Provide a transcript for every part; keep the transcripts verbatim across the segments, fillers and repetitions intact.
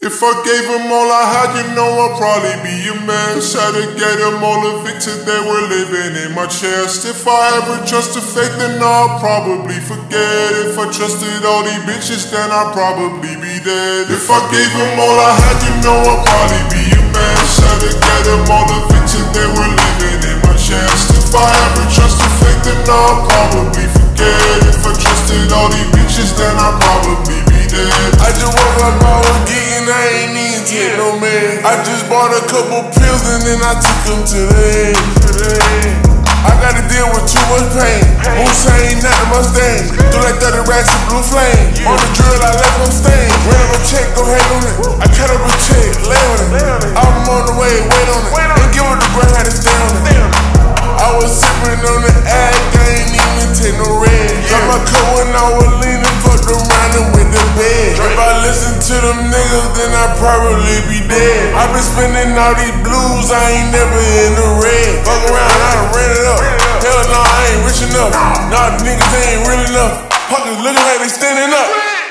If I gave them all I had, you know I'd probably be a mess. Had to get them all evicted, they were living in my chest. If I ever trusted fate, then I'll probably forget. If I trusted all these bitches, then I'd probably be dead. If I gave them all I had, you know I'd probably be a mess. Had to get them all evicted, they were living in my chest. If I ever trusted fate, then I'll probably forget. If I trusted all these bitches, then I'd probably be dead. I just woke up, I was geeking, I ain't even take no man. I just bought a couple pills and then I took them to the head. I gotta deal with too much pain. Hussein, not the Mustang. Threw like thirty racks of blue flame. On the drill, I left them stains. Ran up a check, go ahead on it. I cut up a check, lay on it. I'm on the way, wait on it. Ain't give her the grind, had to stay on it. I was sipping on the act, I ain't even take no red. Got my coat when I was leaning, fucked around and with the bed. If I listen to them niggas, then I'd probably be dead. I been spending all these blues, I ain't never in the red. Fuck around, I done ran it up. Hell no, I ain't rich enough. Nah, the niggas ain't real enough. Pockets looking like they standing up.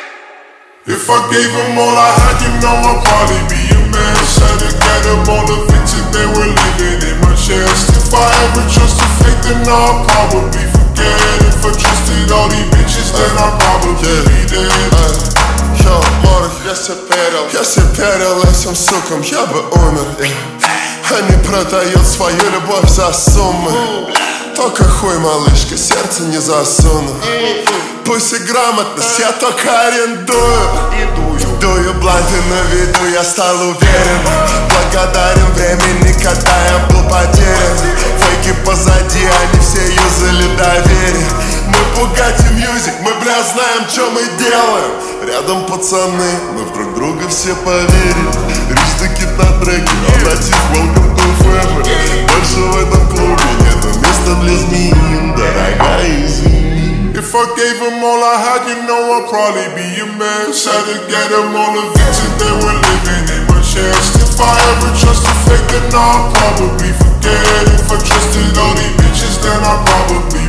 If I gave them all I had, you know I'd probably be a mess. Had to get them all evicted, they were living in my chest. If I ever trusted fate, then I'll probably forget. If I trusted all these bitches, then I'd probably be dead. Yo, морг, я сеперил, я сеперил этим сукам, я бы умер. Они продают свою любовь за суммы. Только хуй, малышка, сердце не засуну. Пусть и грамотность, я только арендую. Дую бланты на виду, я стал уверен. Благодарен времени, когда я был потерян. Фейки позади, они все юзали доверие. Мы Bugatti Music, мы, бля, знаем, что мы делаем. Рядом пацаны, мы в друг друга все поверили. Рич да Кид на треке, а натив, welcome to family. Больше в этом клубе нету места для змеин, дорогая, извини. If I gave them all I had, you know I'd probably be a mess. Had to get them all evicted, they were living in my chest. If I ever trusted fate, then I'll probably forget. If I trusted all these bitches, then I'd probably